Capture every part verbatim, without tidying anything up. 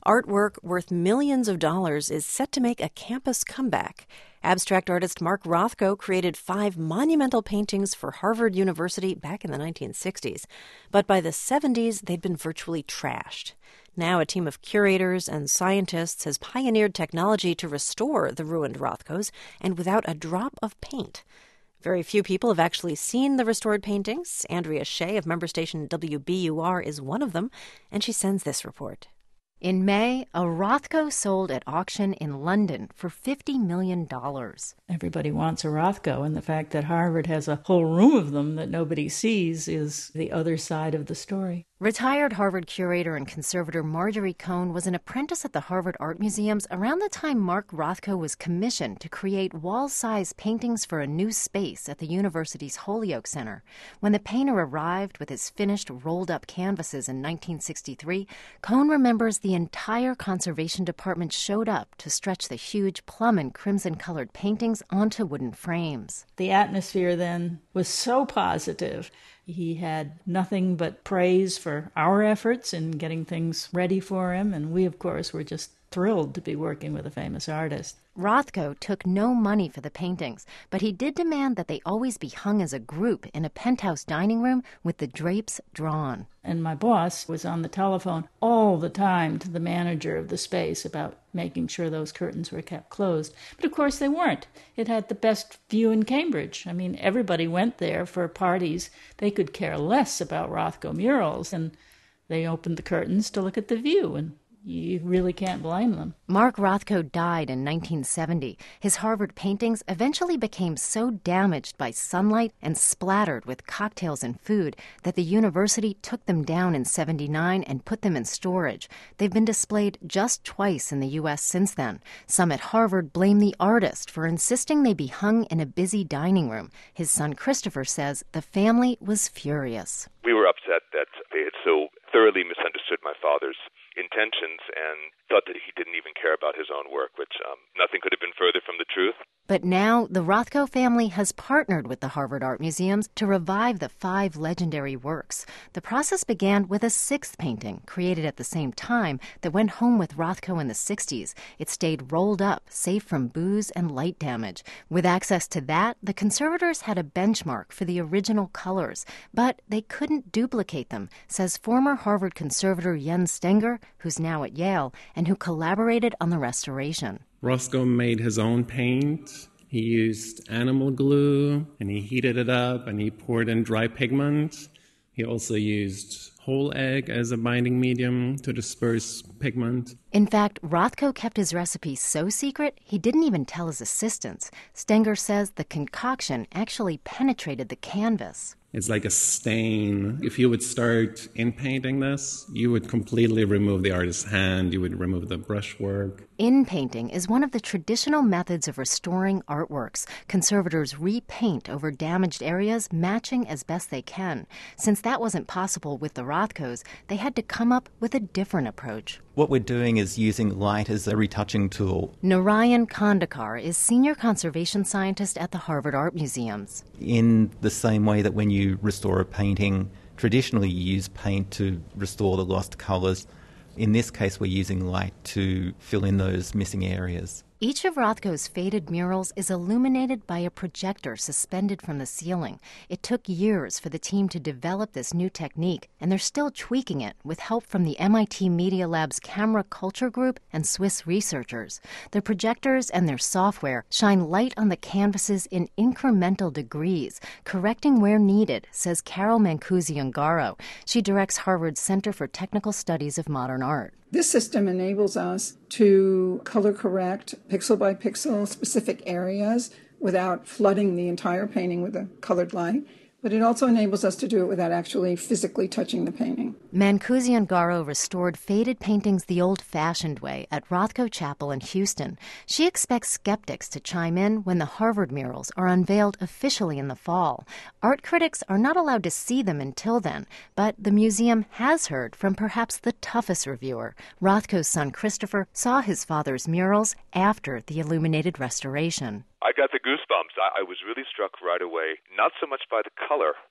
Artwork worth millions of dollars is set to make a campus comeback. Abstract artist Mark Rothko created five monumental paintings for Harvard University back in the nineteen sixties. But by the seventies, they'd been virtually trashed. Now a team of curators and scientists has pioneered technology to restore the ruined Rothkos, and without a drop of paint. Very few people have actually seen the restored paintings. Andrea Shea of member station W B U R is one of them, and she sends this report. In May, a Rothko sold at auction in London for fifty million dollars. Everybody wants a Rothko, and the fact that Harvard has a whole room of them that nobody sees is the other side of the story. Retired Harvard curator and conservator Marjorie Cohn was an apprentice at the Harvard Art Museums around the time Mark Rothko was commissioned to create wall-size paintings for a new space at the university's Holyoke Center. When the painter arrived with his finished rolled-up canvases in nineteen sixty-three, Cohn remembers the entire conservation department showed up to stretch the huge plum and crimson-colored paintings onto wooden frames. The atmosphere then was so positive. He had nothing but praise for our efforts in getting things ready for him, and we, of course, were just thrilled to be working with a famous artist. Rothko took no money for the paintings, but he did demand that they always be hung as a group in a penthouse dining room with the drapes drawn. And my boss was on the telephone all the time to the manager of the space about making sure those curtains were kept closed. But of course they weren't. It had the best view in Cambridge. I mean, everybody went there for parties. They could care less about Rothko murals, and they opened the curtains to look at the view, and you really can't blame them. Mark Rothko died in nineteen seventy. His Harvard paintings eventually became so damaged by sunlight and splattered with cocktails and food that the university took them down in seventy-nine and put them in storage. They've been displayed just twice in the U S since then. Some at Harvard blame the artist for insisting they be hung in a busy dining room. His son Christopher says the family was furious. We were upset that they had so thoroughly misunderstood my father's intentions and thought that he didn't even care about his own work, which um, nothing could have been further from the truth. But now the Rothko family has partnered with the Harvard Art Museums to revive the five legendary works. The process began with a sixth painting, created at the same time, that went home with Rothko in the sixties. It stayed rolled up, safe from booze and light damage. With access to that, the conservators had a benchmark for the original colors, but they couldn't duplicate them, says former Harvard conservator Jens Stenger, who's now at Yale, and who collaborated on the restoration. Rothko made his own paint. He used animal glue, and he heated it up, and he poured in dry pigment. He also used whole egg as a binding medium to disperse pigment. In fact, Rothko kept his recipe so secret, he didn't even tell his assistants. Stenger says the concoction actually penetrated the canvas. It's like a stain. If you would start in painting this, you would completely remove the artist's hand, you would remove the brushwork. In painting is one of the traditional methods of restoring artworks. Conservators repaint over damaged areas, matching as best they can. Since that wasn't possible with the Rothkos, they had to come up with a different approach. What we're doing is using light as a retouching tool. Narayan Kandekar is senior conservation scientist at the Harvard Art Museums. In the same way that when you restore a painting, traditionally you use paint to restore the lost colours. In this case, we're using light to fill in those missing areas. Each of Rothko's faded murals is illuminated by a projector suspended from the ceiling. It took years for the team to develop this new technique, and they're still tweaking it with help from the M I T Media Lab's Camera Culture Group and Swiss researchers. The projectors and their software shine light on the canvases in incremental degrees, correcting where needed, says Carol Mancusi-Ungaro. She directs Harvard's Center for Technical Studies of Modern Art. This system enables us to color correct pixel by pixel specific areas without flooding the entire painting with a colored light. But it also enables us to do it without actually physically touching the painting. Mancusi-Ungaro restored faded paintings the old-fashioned way at Rothko Chapel in Houston. She expects skeptics to chime in when the Harvard murals are unveiled officially in the fall. Art critics are not allowed to see them until then, but the museum has heard from perhaps the toughest reviewer. Rothko's son Christopher saw his father's murals after the illuminated restoration. I got the goosebumps. I, I was really struck right away, not so much by the color,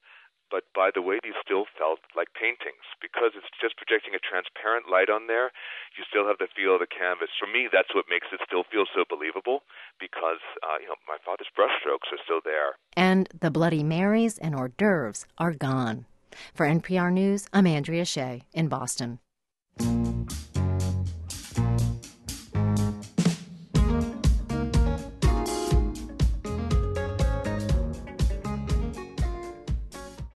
but by the way, these still felt like paintings. Because it's just projecting a transparent light on there, you still have the feel of the canvas. For me, that's what makes it still feel so believable, because uh, you know, my father's brushstrokes are still there. And the Bloody Marys and hors d'oeuvres are gone. For N P R News, I'm Andrea Shea in Boston.